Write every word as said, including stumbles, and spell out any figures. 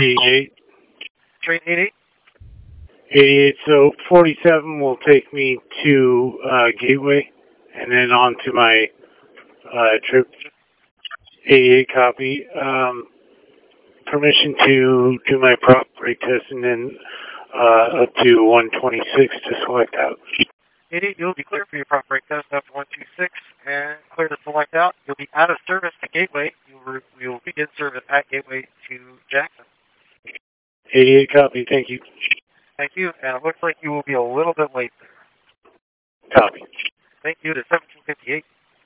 eighty-eight. Train eighty-eight? eighty-eight, so forty-seven will take me to uh, Gateway and then on to my uh, trip. eighty-eight copy. Um, permission to do my prop brake test and then uh, up to one twenty-six to select out. eighty-eight, you'll be clear for your prop brake test up to one twenty-six and clear to select out. You'll be out of service to Gateway. You will begin service at Gateway to Jackson. eighty-eight copy, thank you. Thank you, and it looks like you will be a little bit late there. Copy. Thank you to seventeen fifty-eight.